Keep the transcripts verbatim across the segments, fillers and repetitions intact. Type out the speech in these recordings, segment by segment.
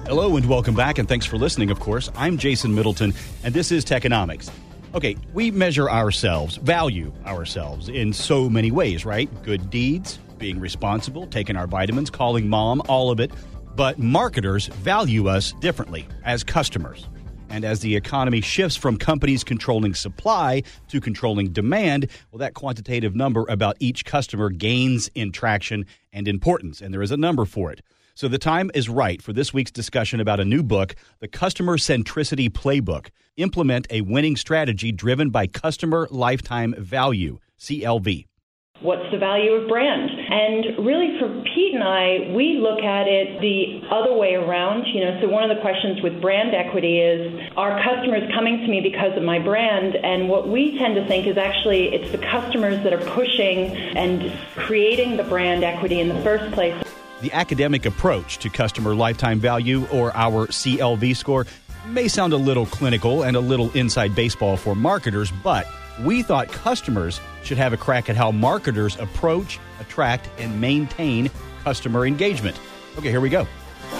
Hello and welcome back, and thanks for listening, of course. I'm Jason Middleton, and this is Techonomics. Okay, we measure ourselves, value ourselves in so many ways, right? Good deeds, being responsible, taking our vitamins, calling mom, all of it. But marketers value us differently as customers. And as the economy shifts from companies controlling supply to controlling demand, well, that quantitative number about each customer gains in traction and importance, and there is a number for it. So the time is right for this week's discussion about a new book, The Customer Centricity Playbook. Implement a winning strategy driven by customer lifetime value, C L V. What's the value of brand? And really for Pete and I, we look at it the other way around. You know, so one of the questions with brand equity is, are customers coming to me because of my brand? And what we tend to think is actually it's the customers that are pushing and creating the brand equity in the first place. The academic approach to customer lifetime value, or our C L V score, may sound a little clinical and a little inside baseball for marketers, but we thought customers should have a crack at how marketers approach, attract, and maintain customer engagement. Okay, here we go.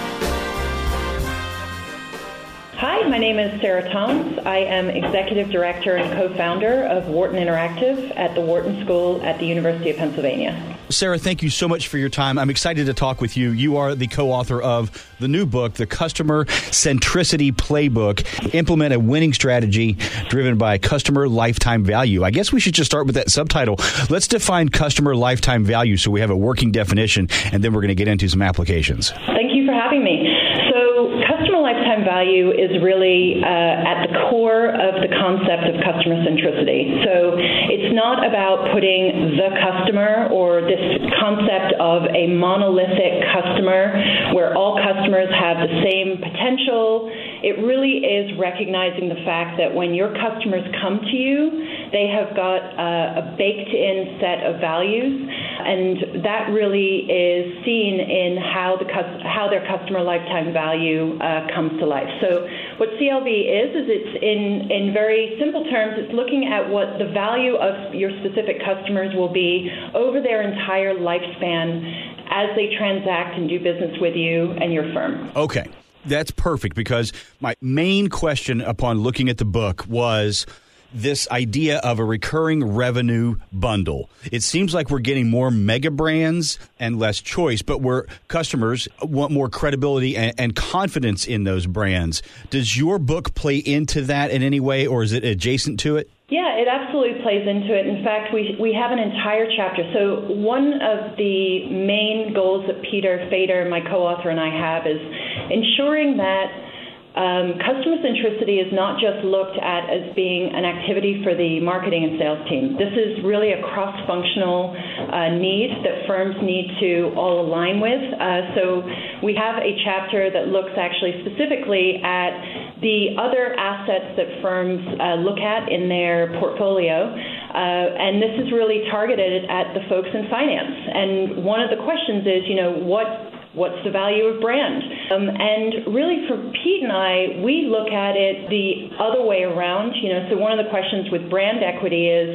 Hi, my name is Sarah Toms. I am Executive Director and Co-Founder of Wharton Interactive at the Wharton School at the University of Pennsylvania. Sarah, thank you so much for your time. I'm excited to talk with you. You are the co-author of the new book, The Customer Centricity Playbook, Implement a Winning Strategy Driven by Customer Lifetime Value. I guess we should just start with that subtitle. Let's define customer lifetime value so we have a working definition, and then we're going to get into some applications. Thank you for having me. So customer lifetime value is really uh, at the core of the concept of customer centricity. So it's not about putting the customer or this concept of a monolithic customer where all customers have the same potential. It really is recognizing the fact that when your customers come to you, they have got uh, a baked-in set of values, and that really is seen in how the how their customer lifetime value uh, comes to life. So what C L V is, is it's in, in very simple terms, it's looking at what the value of your specific customers will be over their entire lifespan as they transact and do business with you and your firm. Okay. That's perfect, because my main question upon looking at the book was this idea of a recurring revenue bundle. It seems like we're getting more mega brands and less choice, but where customers want more credibility and, and confidence in those brands. Does your book play into that in any way, or is it adjacent to it? Yeah, it absolutely plays into it. In fact, we we have an entire chapter. So one of the main goals that Peter Fader, my co-author, and I have is ensuring that Um, customer centricity is not just looked at as being an activity for the marketing and sales team. This is really a cross-functional uh, need that firms need to all align with. Uh, so we have a chapter that looks actually specifically at the other assets that firms uh, look at in their portfolio. Uh, and this is really targeted at the folks in finance. And one of the questions is, you know, what What's the value of brand? Um, and really for Pete and I, we look at it the other way around. You know, so one of the questions with brand equity is,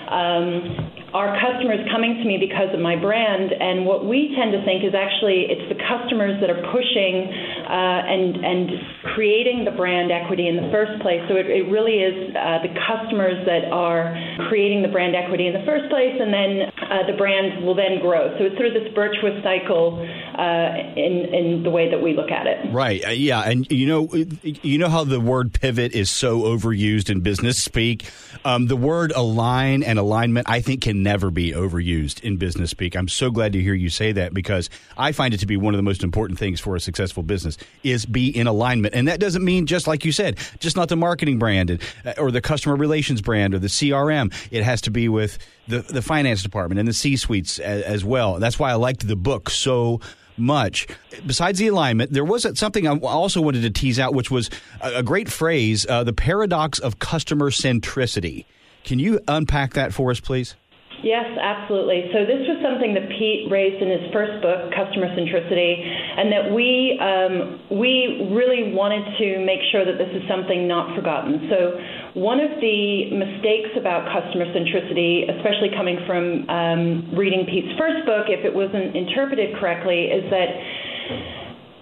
um, are customers coming to me because of my brand? And what we tend to think is actually it's the customers that are pushing uh, and and creating the brand equity in the first place. So it, it really is uh, the customers that are creating the brand equity in the first place, and then uh, the brand will then grow. So it's sort of this virtuous cycle uh, in in the way that we look at it. Right. Uh, yeah. And you know, you know how the word pivot is so overused in business speak. Um, the word align and alignment, I think, can never be overused in business speak. I'm so glad to hear you say that, because I find it to be one of the most important things for a successful business is be in alignment. And that doesn't mean, just like you said, just not the marketing brand or the customer relations brand or the C R M. It has to be with the, the finance department and the C-suites as, as well. That's why I liked the book so much. Besides the alignment, there was something I also wanted to tease out, which was a, a great phrase, uh, the paradox of customer centricity. Can you unpack that for us, please? Yes, absolutely. So this was something that Pete raised in his first book, Customer Centricity, and that we um, we really wanted to make sure that this is something not forgotten. So one of the mistakes about customer centricity, especially coming from um, reading Pete's first book, if it wasn't interpreted correctly, is that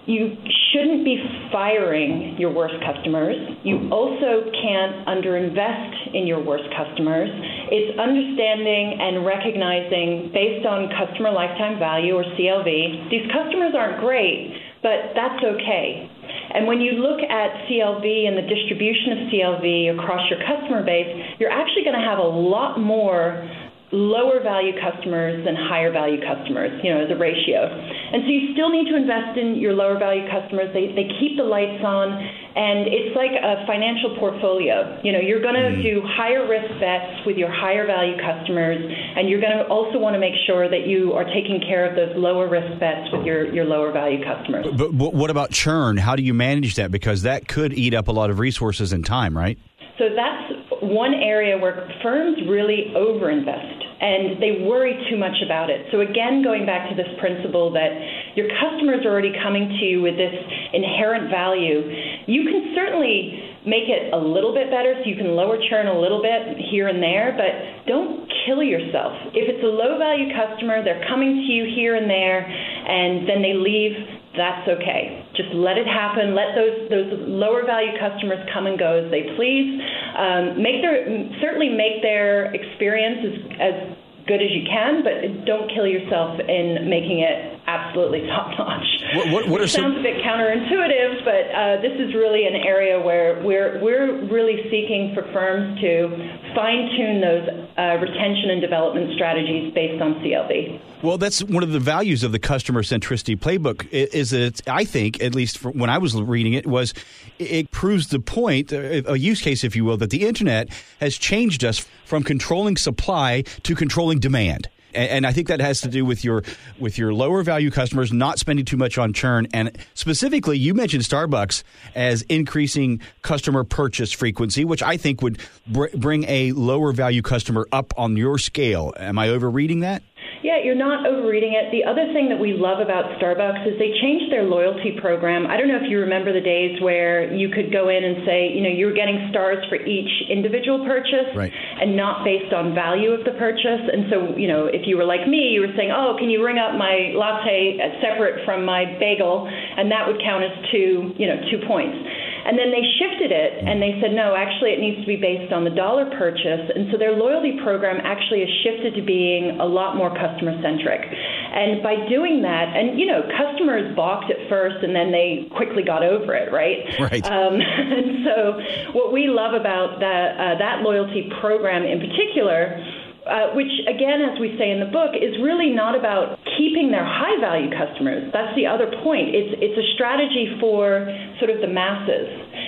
you shouldn't be firing your worst customers. You also can't underinvest in your worst customers. It's understanding and recognizing, based on customer lifetime value, or C L V, these customers aren't great, but that's okay. And when you look at C L V and the distribution of C L V across your customer base, you're actually going to have a lot more lower value customers than higher value customers, you know, as a ratio. And so you still need to invest in your lower value customers. They they keep the lights on, and it's like a financial portfolio. You know, you're going to mm. do higher risk bets with your higher value customers, and you're going to also want to make sure that you are taking care of those lower risk bets with your, your lower value customers. But, but what about churn? How do you manage that? Because that could eat up a lot of resources and time, right? So that's one area where firms really overinvest, and they worry too much about it. So again, going back to this principle that your customers are already coming to you with this inherent value, you can certainly make it a little bit better so you can lower churn a little bit here and there, but don't kill yourself. If it's a low-value customer, they're coming to you here and there, and then they leave, that's okay. Just let it happen. Let those those lower value customers come and go as they please. Um, make their certainly make their experience as, as good as you can, but don't kill yourself in making it absolutely top notch. What, what, what are it sounds some... a bit counterintuitive, but uh, this is really an area where we're we're really seeking for firms to fine tune those uh, retention and development strategies based on C L V. Well, that's one of the values of the customer centricity playbook. Is that, I think, at least when I was reading it, was it proves the point, a use case, if you will, that the internet has changed us from controlling supply to controlling demand. And I think that has to do with your with your lower value customers not spending too much on churn. And specifically, you mentioned Starbucks as increasing customer purchase frequency, which I think would br- bring a lower value customer up on your scale. Am I overreading that? Yeah, you're not overreading it. The other thing that we love about Starbucks is they changed their loyalty program. I don't know if you remember the days where you could go in and say, you know, you were getting stars for each individual purchase, right, and not based on value of the purchase. And so, you know, if you were like me, you were saying, oh, can you ring up my latte separate from my bagel? And that would count as two, you know, two points. And then they shifted it, and they said, no, actually it needs to be based on the dollar purchase. And so their loyalty program actually has shifted to being a lot more customer-centric. And by doing that, and, you know, customers balked at first, and then they quickly got over it, right? Right. Um, and so what we love about that, uh, that loyalty program in particular, Uh, which, again, as we say in the book, is really not about keeping their high-value customers. That's the other point. It's it's a strategy for sort of the masses.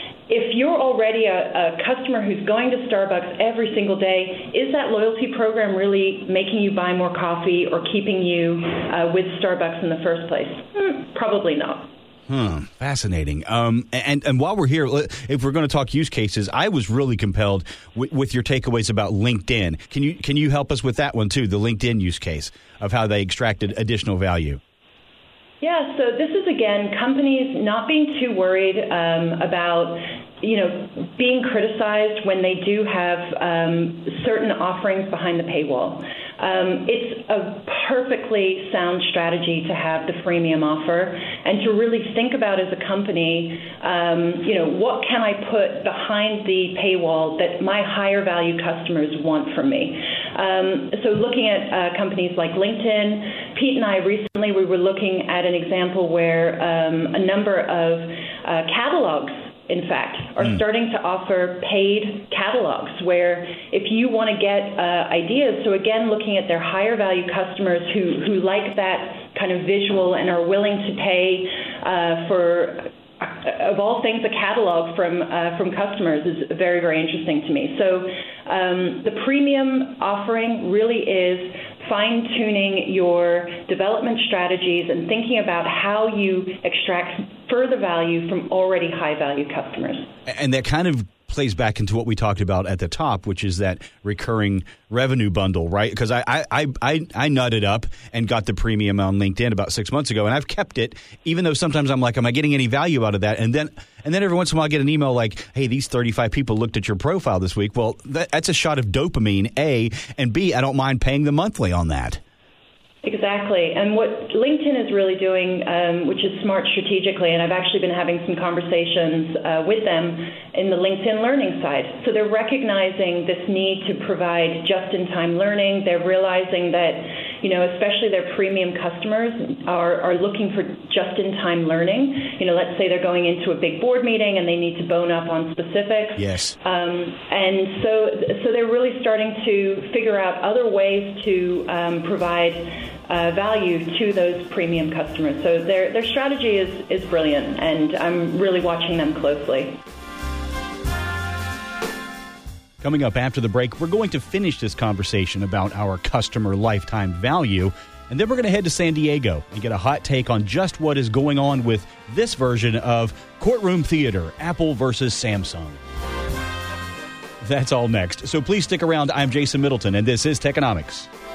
If you're already a, a customer who's going to Starbucks every single day, is that loyalty program really making you buy more coffee or keeping you uh, with Starbucks in the first place? Hmm, probably not. Hmm, fascinating. Um, and, and while we're here, if we're going to talk use cases, I was really compelled w- with your takeaways about LinkedIn. Can you can you help us with that one, too, the LinkedIn use case of how they extracted additional value? Yeah, so this is, again, companies not being too worried um, about, you know, being criticized when they do have um, certain offerings behind the paywall. Um, it's a perfectly sound strategy to have the freemium offer and to really think about as a company, um, you know, what can I put behind the paywall that my higher value customers want from me? Um, so looking at uh, companies like LinkedIn, Pete and I recently, we were looking at an example where um, a number of uh, catalogs, in fact, are mm. starting to offer paid catalogs where if you want to get uh, ideas, so again, looking at their higher value customers who, who like that kind of visual and are willing to pay uh, for, uh, of all things, a catalog from uh, from customers is very, very interesting to me. So um, the premium offering really is fine-tuning your development strategies and thinking about how you extract further value from already high-value customers. And that kind of plays back into what we talked about at the top, which is that recurring revenue bundle, right? Because I, I, I, I, I nutted up and got the premium on LinkedIn about six months ago, and I've kept it, even though sometimes I'm like, am I getting any value out of that? And then and then every once in a while I get an email like, hey, these thirty-five people looked at your profile this week. Well, that, that's a shot of dopamine, A, and B, I don't mind paying the monthly on that. Exactly. And what LinkedIn is really doing, um, which is smart strategically, and I've actually been having some conversations uh, with them in the LinkedIn learning side. So they're recognizing this need to provide just-in-time learning. They're realizing that, you know, especially their premium customers are, are looking for just-in-time learning. You know, let's say they're going into a big board meeting and they need to bone up on specifics. Yes. Um, and so, so they're really starting to figure out other ways to um, provide Uh, value to those premium customers. So their their strategy is, is brilliant, and I'm really watching them closely. Coming up after the break, we're going to finish this conversation about our customer lifetime value, and then we're going to head to San Diego and get a hot take on just what is going on with this version of Courtroom Theater, Apple versus Samsung. That's all next. So please stick around. I'm Jason Middleton, and this is Techonomics.